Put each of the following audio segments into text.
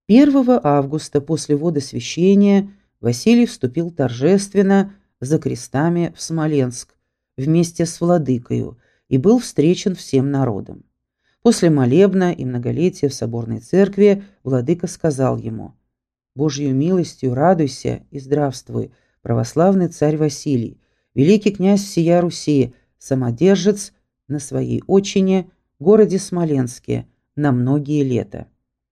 1 августа после водосвящения Василий вступил торжественно за крестами в Смоленск вместе с владыкою и был встречен всем народом. После молебна и многолетия в соборной церкви владыка сказал ему: «Божью милостью радуйся и здравствуй, православный царь Василий, великий князь всея Руси, самодержец на своей отчине, городе Смоленске, на многие лета».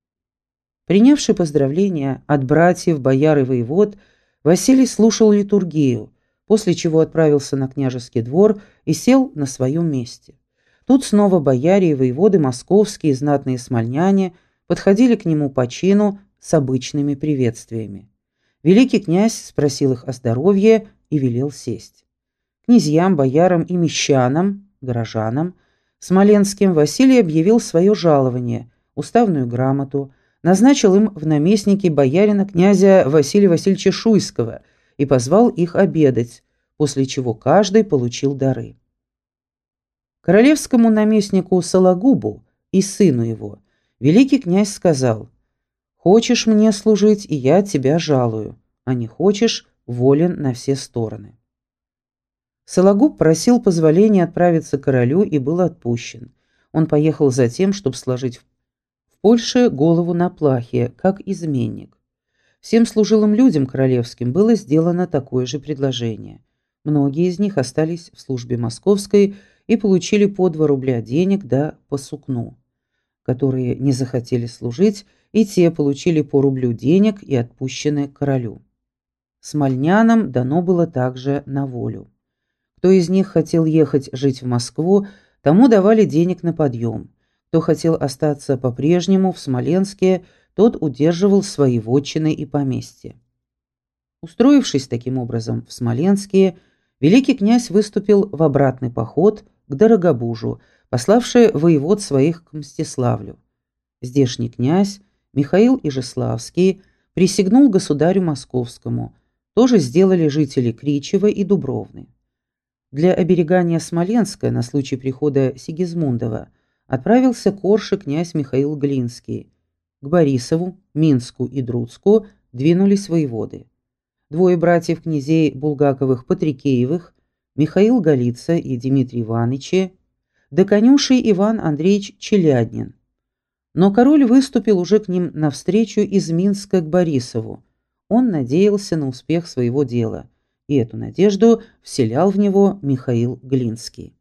Принявший поздравления от братьев, бояр и воевод, Василий слушал литургию, после чего отправился на княжеский двор и сел на своем месте. Тут снова бояре и воеводы московские, знатные смольняне, подходили к нему по чину с обычными приветствиями. Великий князь спросил их о здоровье и велел сесть. Князьям, боярам и мещанам, горожанам, смоленским Василий объявил свое жалование, уставную грамоту, назначил им в наместники боярина князя Василия Васильевича Шуйского и позвал их обедать, после чего каждый получил дары. Королевскому наместнику Сологубу и сыну его великий князь сказал: «Хочешь мне служить, и я тебя жалую, а не хочешь, волен на все стороны». Сологуб просил позволения отправиться к королю и был отпущен. Он поехал за тем, чтобы сложить в Польше голову на плахе, как изменник. Всем служилым людям королевским было сделано такое же предложение. Многие из них остались в службе московской и получили по 2 рубля денег да по сукну. Которые не захотели служить, и те получили по рублю денег и отпущены королю. Смольнянам дано было также на волю. Кто из них хотел ехать жить в Москву, тому давали денег на подъем. Кто хотел остаться по-прежнему в Смоленске, тот удерживал свои вотчины и поместья. Устроившись таким образом в Смоленске, великий князь выступил в обратный поход к Дорогобужу, пославший воевод своих к Мстиславлю. Здешний князь Михаил Ижеславский присягнул государю московскому, тоже сделали жители Кричева и Дубровны. Для оберегания Смоленска на случай прихода Сигизмундова отправился к Орше князь Михаил Глинский. К Борисову, Минску и Друцку двинулись воеводы. 2 братьев-князей Булгаковых-Патрикеевых, Михаил Голица и Дмитрий Ивановичи, да конюший Иван Андреевич Челяднин. Но король выступил уже к ним навстречу из Минска к Борисову. Он надеялся на успех своего дела, и эту надежду вселял в него Михаил Глинский.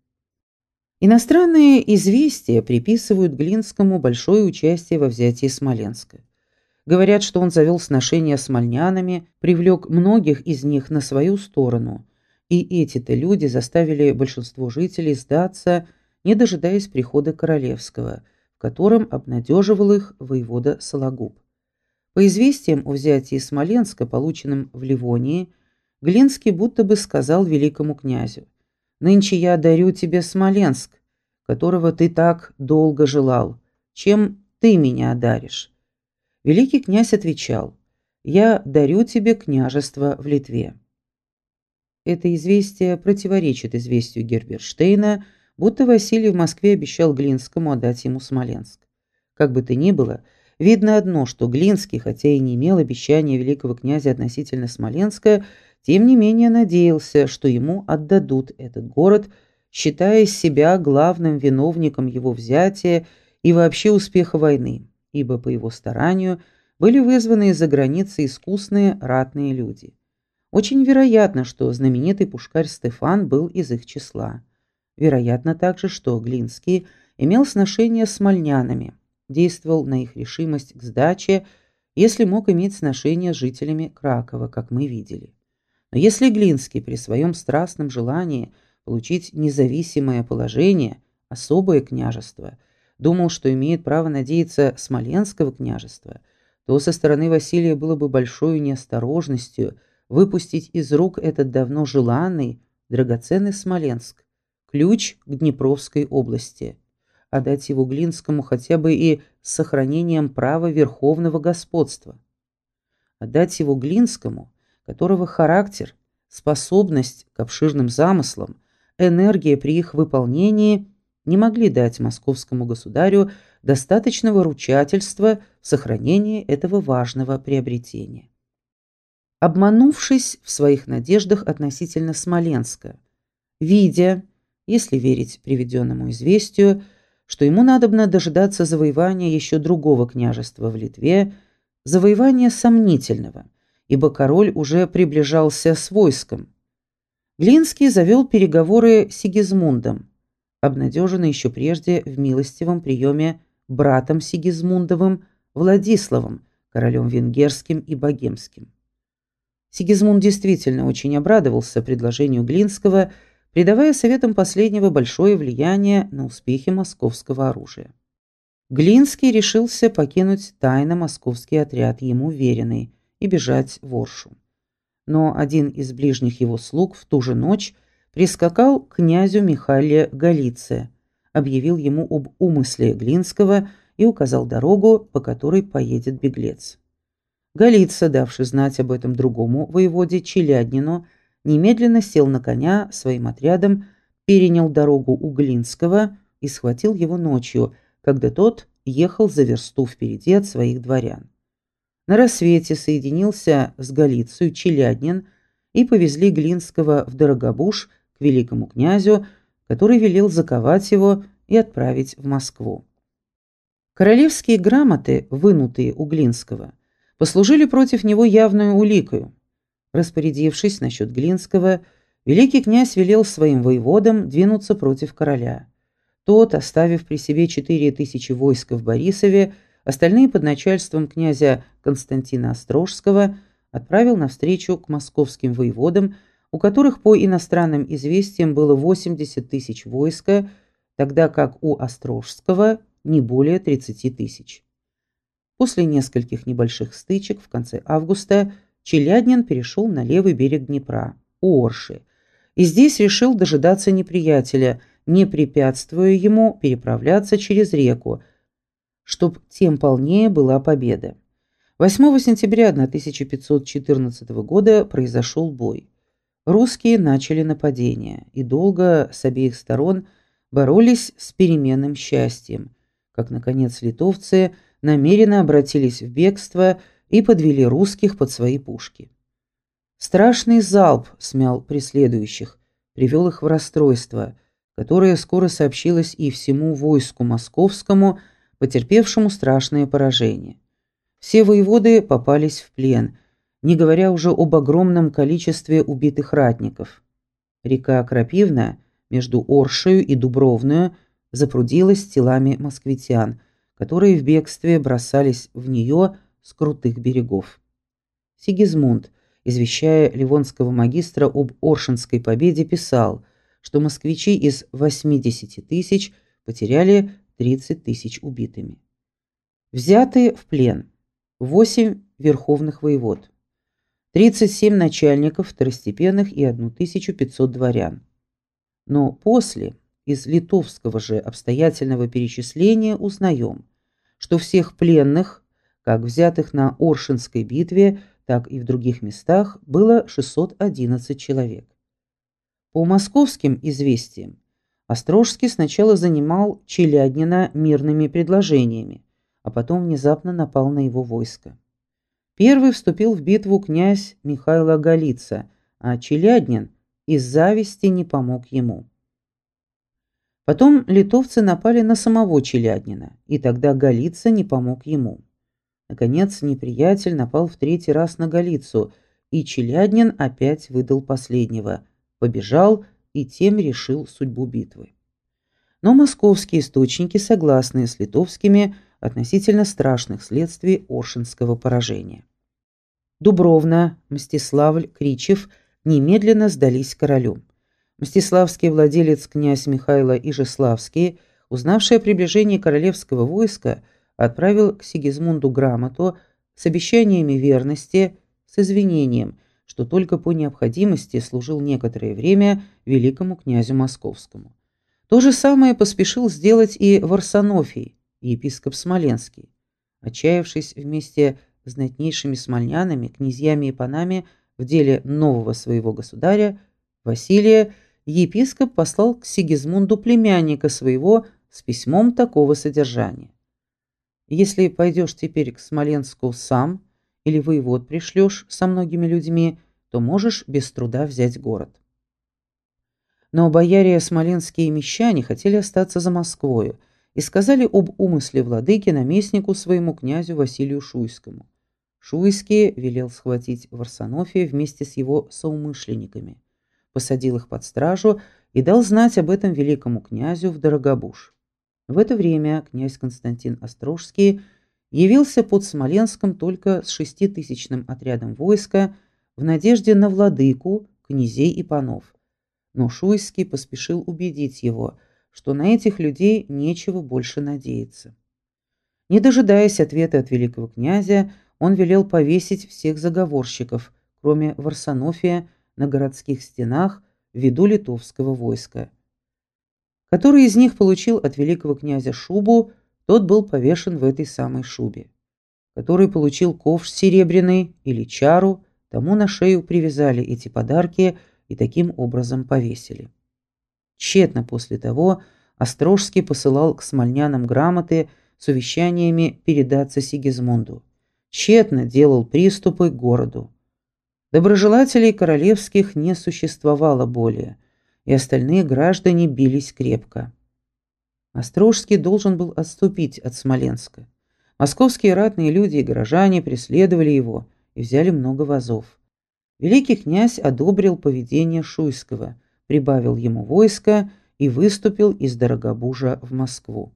Иностранные известия приписывают Глинскому большое участие во взятии Смоленска. Говорят, что он завел сношения с смольнянами, привлек многих из них на свою сторону, и эти-то люди заставили большинство жителей сдаться, не дожидаясь прихода королевского, в котором обнадеживал их воевода Сологуб. По известиям о взятии Смоленска, полученным в Ливонии, Глинский будто бы сказал великому князю: «Нынче я дарю тебе Смоленск, которого ты так долго желал. Чем ты меня одаришь?» Великий князь отвечал: «Я дарю тебе княжество в Литве». Это известие противоречит известию Герберштейна, будто Василий в Москве обещал Глинскому отдать ему Смоленск. Как бы то ни было, видно одно, что Глинский, хотя и не имел обещания великого князя относительно Смоленска, тем не менее надеялся, что ему отдадут этот город, считая себя главным виновником его взятия и вообще успеха войны, ибо по его старанию были вызваны из-за границы искусные ратные люди. Очень вероятно, что знаменитый пушкарь Стефан был из их числа. Вероятно также, что Глинский имел сношение с смольнянами, действовал на их решимость к сдаче, если мог иметь сношение с жителями Кракова, как мы видели. Но если Глинский при своем страстном желании получить независимое положение, особое княжество, думал, что имеет право надеяться Смоленского княжества, то со стороны Василия было бы большой неосторожностью выпустить из рук этот давно желанный, драгоценный Смоленск, ключ к Днепровской области, отдать его Глинскому хотя бы и с сохранением права верховного господства. Отдать его Глинскому, которого характер, способность к обширным замыслам, энергия при их выполнении не могли дать московскому государю достаточного ручательства в сохранении этого важного приобретения. Обманувшись в своих надеждах относительно Смоленска, видя, если верить приведенному известию, что ему надобно дожидаться завоевания еще другого княжества в Литве, завоевания сомнительного, ибо король уже приближался с войском, Глинский завел переговоры с Сигизмундом, обнадеженный еще прежде в милостивом приеме братом Сигизмундовым Владиславом, королем венгерским и богемским. Сигизмунд действительно очень обрадовался предложению Глинского, придавая советам последнего большое влияние на успехи московского оружия. Глинский решился покинуть тайно московский отряд, ему веренный, и бежать в Оршу. Но один из ближних его слуг в ту же ночь прискакал к князю Михайле Голице, объявил ему об умысле Глинского и указал дорогу, по которой поедет беглец. Голица, давший знать об этом другому воеводе Челяднину, немедленно сел на коня своим отрядом, перенял дорогу у Глинского и схватил его ночью, когда тот ехал за версту впереди от своих дворян. На рассвете соединился с Голицей Челяднин и повезли Глинского в Дорогобуж к великому князю, который велел заковать его и отправить в Москву. Королевские грамоты, вынутые у Глинского, послужили против него явную уликою. Распорядившись насчет Глинского, великий князь велел своим воеводам двинуться против короля. Тот, оставив при себе 4000 войска в Борисове, остальные под начальством князя Константина Острожского, отправил навстречу к московским воеводам, у которых по иностранным известиям было 80 000 войска, тогда как у Острожского не более 30 000. После нескольких небольших стычек в конце августа Челяднин перешел на левый берег Днепра, у Орши, и здесь решил дожидаться неприятеля, не препятствуя ему переправляться через реку, чтоб тем полнее была победа. 8 сентября 1514 года произошел бой. Русские начали нападение и долго с обеих сторон боролись с переменным счастьем, как, наконец, литовцы намеренно обратились в бегство и подвели русских под свои пушки. Страшный залп смял преследующих, привел их в расстройство, которое скоро сообщилось и всему войску московскому, потерпевшему страшное поражение. Все воеводы попались в плен, не говоря уже об огромном количестве убитых ратников. Река Крапивна между Оршею и Дубровною запрудилась телами москвитян, которые в бегстве бросались в нее с крутых берегов. Сигизмунд, извещая ливонского магистра об Оршинской победе, писал, что москвичи из 80 000 потеряли 30 000 убитыми. Взяты в плен 8 верховных воевод, 37 начальников второстепенных и 1500 дворян. Но после из литовского же обстоятельного перечисления узнаем, что всех пленных, как взятых на Оршинской битве, так и в других местах, было 611 человек. По московским известиям, Острожский сначала занимал Челяднина мирными предложениями, а потом внезапно напал на его войско. Первый вступил в битву князь Михайло Голица, а Челяднин из зависти не помог ему. Потом литовцы напали на самого Челяднина, и тогда Голица не помог ему. Наконец, неприятель напал в третий раз на Голицу, и Челяднин опять выдал последнего, побежал и тем решил судьбу битвы. Но московские источники согласны с литовскими относительно страшных следствий Оршинского поражения. Дубровна, Мстиславль, Кричев немедленно сдались королю. Мстиславский владелец князь Михайло Ижеславский, узнавший о приближении королевского войска, отправил к Сигизмунду грамоту с обещаниями верности, с извинением, что только по необходимости служил некоторое время великому князю московскому. То же самое поспешил сделать и Варсонофий, епископ Смоленский. Отчаявшись вместе с знатнейшими смольнянами, князьями и панами в деле нового своего государя, Василия, епископ послал к Сигизмунду племянника своего с письмом такого содержания. Если пойдешь теперь к Смоленску сам или воевод пришлешь со многими людьми, то можешь без труда взять город». Но бояре смоленские и мещане хотели остаться за Москвою и сказали об умысле владыки наместнику своему князю Василию Шуйскому. Шуйский велел схватить Варсонофия вместе с его соумышленниками, посадил их под стражу и дал знать об этом великому князю в Дорогобуж. В это время князь Константин Острожский явился под Смоленском только с 6000-ным отрядом войска в надежде на владыку, князей и панов. Но Шуйский поспешил убедить его, что на этих людей нечего больше надеяться. Не дожидаясь ответа от великого князя, он велел повесить всех заговорщиков, кроме Варсонофия, на городских стенах в виду литовского войска. Который из них получил от великого князя шубу, тот был повешен в этой самой шубе. Который получил ковш серебряный или чару, тому на шею привязали эти подарки и таким образом повесили. Тщетно после того Острожский посылал к смольнянам грамоты с увещаниями передаться Сигизмунду. Тщетно делал приступы к городу. Доброжелателей королевских не существовало более, и остальные граждане бились крепко. Острожский должен был отступить от Смоленска. Московские ратные люди и горожане преследовали его и взяли много вазов. Великий князь одобрил поведение Шуйского, прибавил ему войска и выступил из Дорогобужа в Москву.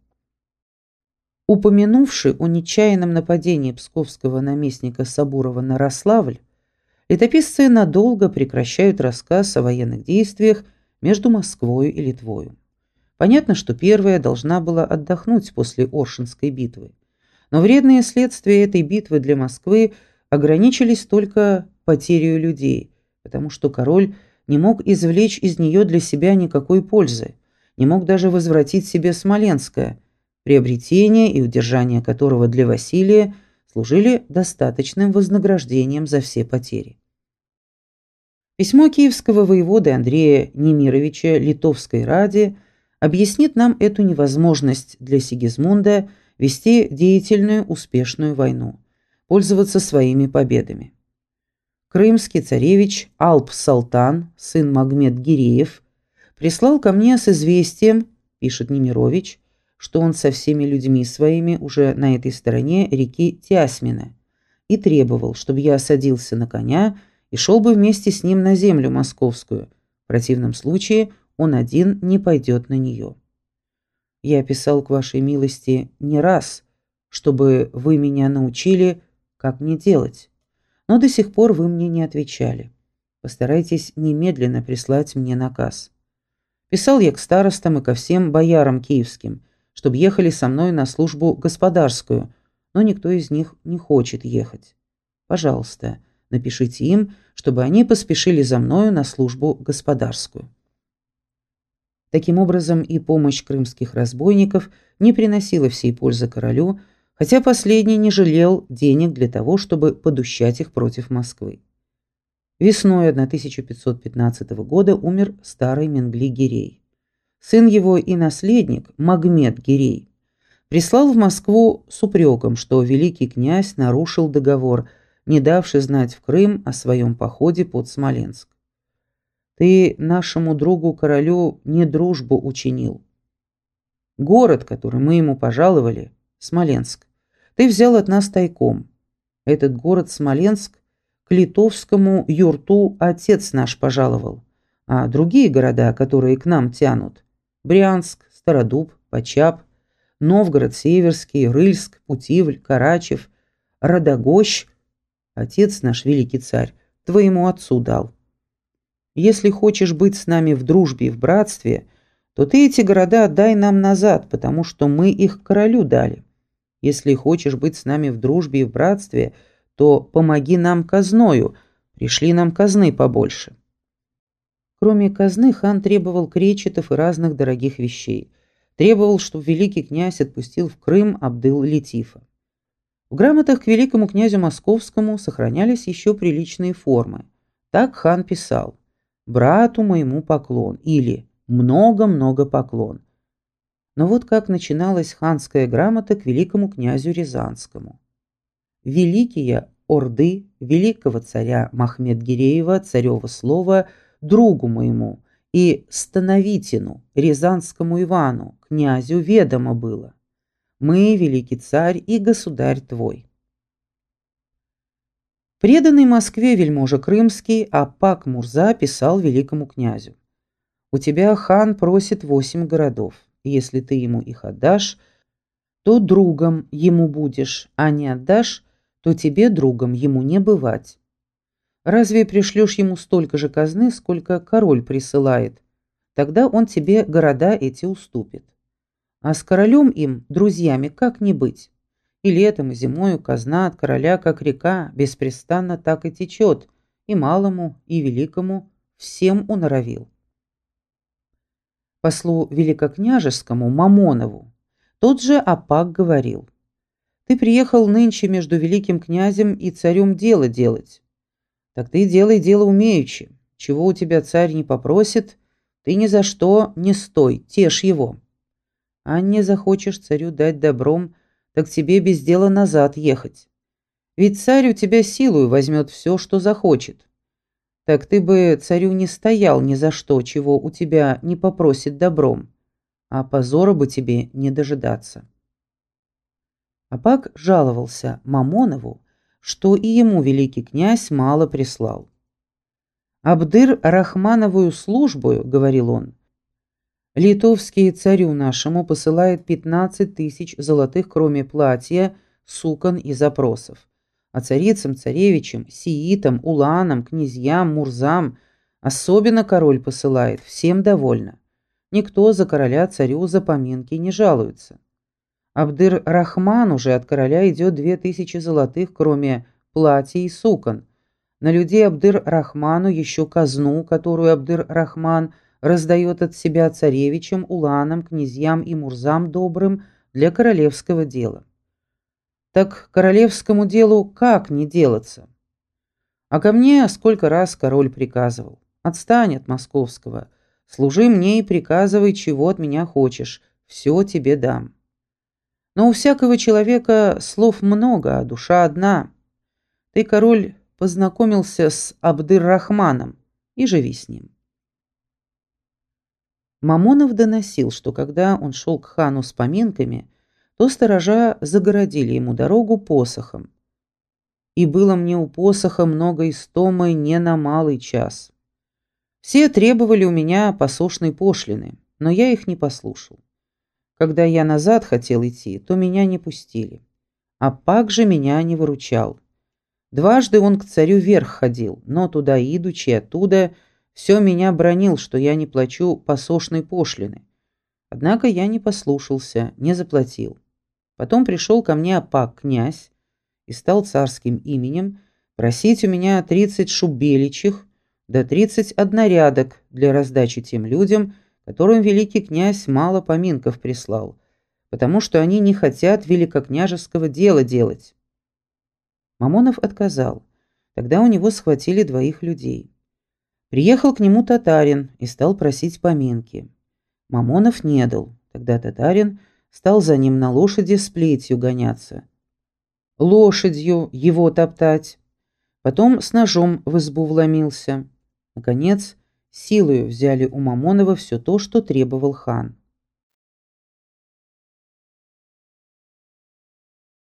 Упомянувши о нечаянном нападении псковского наместника Сабурова на Рославль, летописцы надолго прекращают рассказ о военных действиях между Москвой и Литвою. Понятно, что первая должна была отдохнуть после Оршинской битвы, но вредные следствия этой битвы для Москвы ограничились только потерей людей, потому что король не мог извлечь из нее для себя никакой пользы, не мог даже возвратить себе Смоленское, приобретение и удержание которого для Василия служили достаточным вознаграждением за все потери. Письмо киевского воеводы Андрея Немировича Литовской Раде объяснит нам эту невозможность для Сигизмунда вести деятельную успешную войну, пользоваться своими победами. Крымский царевич Алп-Салтан, сын Магмед-Гиреев, прислал ко мне с известием, пишет Немирович, что он со всеми людьми своими уже на этой стороне реки Тясмина, и требовал, чтобы я садился на коня и шел бы вместе с ним на землю московскую. В противном случае он один не пойдет на нее. Я писал к вашей милости не раз, чтобы вы меня научили, как мне делать, но до сих пор вы мне не отвечали. Постарайтесь немедленно прислать мне наказ. Писал я к старостам и ко всем боярам киевским, чтобы ехали со мной на службу господарскую, но никто из них не хочет ехать. Пожалуйста, напишите им, чтобы они поспешили за мною на службу господарскую. Таким образом, и помощь крымских разбойников не приносила всей пользы королю, хотя последний не жалел денег для того, чтобы подущать их против Москвы. Весной 1515 года умер старый Менгли-Гирей. Сын его и наследник, Магмед-Гирей, прислал в Москву с упреком, что великий князь нарушил договор, не давший знать в Крым о своем походе под Смоленск. «Ты нашему другу-королю не дружбу учинил. Город, который мы ему пожаловали, Смоленск, ты взял от нас тайком. Этот город Смоленск к литовскому юрту отец наш пожаловал, а другие города, которые к нам тянут, Брянск, Стародуб, Почап, Новгород Северский, Рыльск, Путивль, Карачев, Родогощ, отец наш, великий царь, твоему отцу дал. Если хочешь быть с нами в дружбе и в братстве, то ты эти города отдай нам назад, потому что мы их королю дали. Если хочешь быть с нами в дружбе и в братстве, то помоги нам казною, пришли нам казны побольше». Кроме казны, хан требовал кречетов и разных дорогих вещей. Требовал, чтобы великий князь отпустил в Крым Абдыл-Летифа. В грамотах к великому князю Московскому сохранялись еще приличные формы. Так хан писал: «Брату моему поклон» или «много-много поклон». Но вот как начиналась ханская грамота к великому князю Рязанскому. Великие орды великого царя Махмед-Гиреева, царева слова, другу моему и становитину, Рязанскому Ивану, князю ведомо было. Мы, великий царь и государь твой. Преданный Москве вельможа крымский Апак Мурза писал великому князю: «У тебя хан просит 8 городов. Если ты ему их отдашь, то другом ему будешь, а не отдашь, то тебе другом ему не бывать. Разве пришлешь ему столько же казны, сколько король присылает? Тогда он тебе города эти уступит. А с королем им, друзьями, как не быть? И летом, и зимою казна от короля, как река, беспрестанно так и течет, и малому, и великому всем уноровил». Послу великокняжескому Мамонову тот же Апак говорил: «Ты приехал нынче между великим князем и царем дело делать. Так ты делай дело умеючи. Чего у тебя царь не попросит, ты ни за что не стой, тешь его. А не захочешь царю дать добром, так тебе без дела назад ехать. Ведь царь у тебя силою возьмет все, что захочет. Так ты бы царю не стоял ни за что, чего у тебя не попросит добром, а позора бы тебе не дожидаться». Апак жаловался Мамонову, что и ему великий князь мало прислал. «Абдыр-Рахмановую службою, — говорил он, — литовский царю нашему посылает 15 тысяч золотых, кроме платья, сукон и запросов. А царицам, царевичам, сиитам, уланам, князьям, мурзам особенно король посылает, всем довольно. Никто за короля царю за поминки не жалуется. Абдыр-Рахман уже от короля идет 2000 золотых, кроме платья и сукон. На людей Абдыр-Рахману еще казну, которую Абдыр-Рахман раздает от себя царевичам, уланам, князьям и мурзам добрым для королевского дела. Так королевскому делу как не делаться? А ко мне сколько раз король приказывал: отстань от московского, служи мне и приказывай, чего от меня хочешь, все тебе дам. Но у всякого человека слов много, а душа одна. Ты, король, познакомился с Абдыр-Рахманом и живи с ним». Мамонов доносил, что когда он шел к хану с поминками, то сторожа загородили ему дорогу посохом. «И было мне у посоха много истомы не на малый час. Все требовали у меня посошной пошлины, но я их не послушал. Когда я назад хотел идти, то меня не пустили. А Пак же меня не выручал. Дважды он к царю вверх ходил, но туда идучи оттуда все меня бранил, что я не плачу посошной пошлины. Однако я не послушался, не заплатил. Потом пришел ко мне Апак князь и стал царским именем просить у меня 30 шубеличих да 30 однорядок для раздачи тем людям, которым великий князь мало поминков прислал, потому что они не хотят великокняжеского дела делать». Мамонов отказал. Тогда у него схватили 2 людей. Приехал к нему татарин и стал просить поминки. Мамонов не дал. Тогда татарин стал за ним на лошади с плетью гоняться, лошадью его топтать. Потом с ножом в избу вломился. Наконец, силою взяли у Мамонова все то, что требовал хан.